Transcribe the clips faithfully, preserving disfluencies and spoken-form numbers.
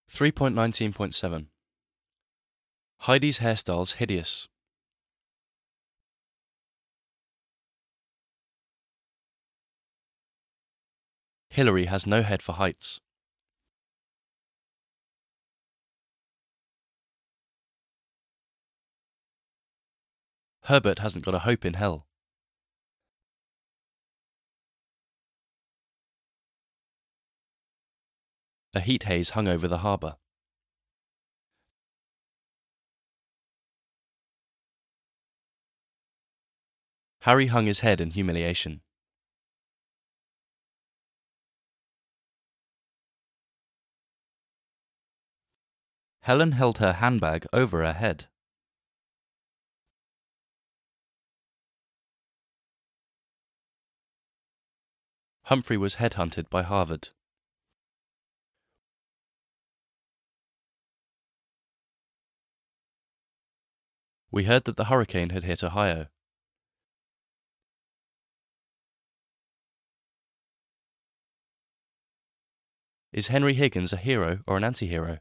three point nineteen point seven Heidi's hairstyle's hideous. Hillary has no head for heights. Herbert hasn't got a hope in hell. A heat haze hung over the harbour. Harry hung his head in humiliation. Helen held her handbag over her head. Humphrey was headhunted by Harvard. We heard that the hurricane had hit Ohio. Is Henry Higgins a hero or an anti-hero?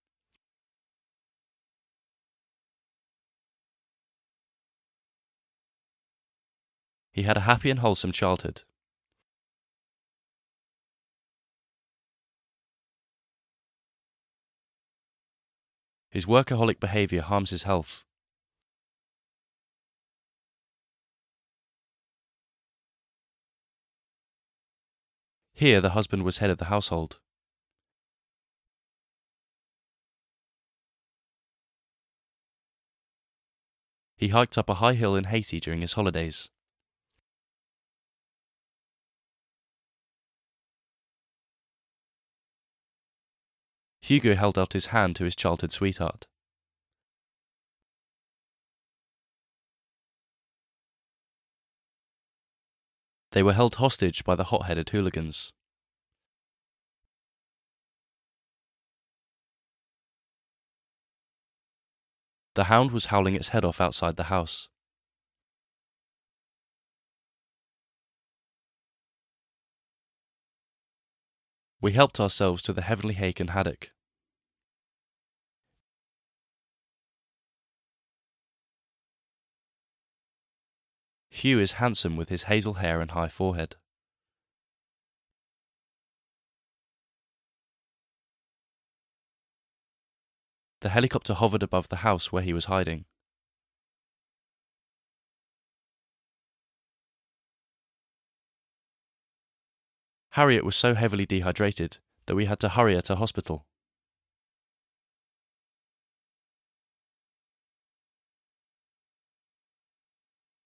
He had a happy and wholesome childhood. His workaholic behaviour harms his health. Here the husband was head of the household. He hiked up a high hill in Haiti during his holidays. Hugo held out his hand to his childhood sweetheart. They were held hostage by the hot-headed hooligans. The hound was howling its head off outside the house. We helped ourselves to the heavenly hake and haddock. Hugh is handsome with his hazel hair and high forehead. The helicopter hovered above the house where he was hiding. Harriet was so heavily dehydrated that we had to hurry her to hospital.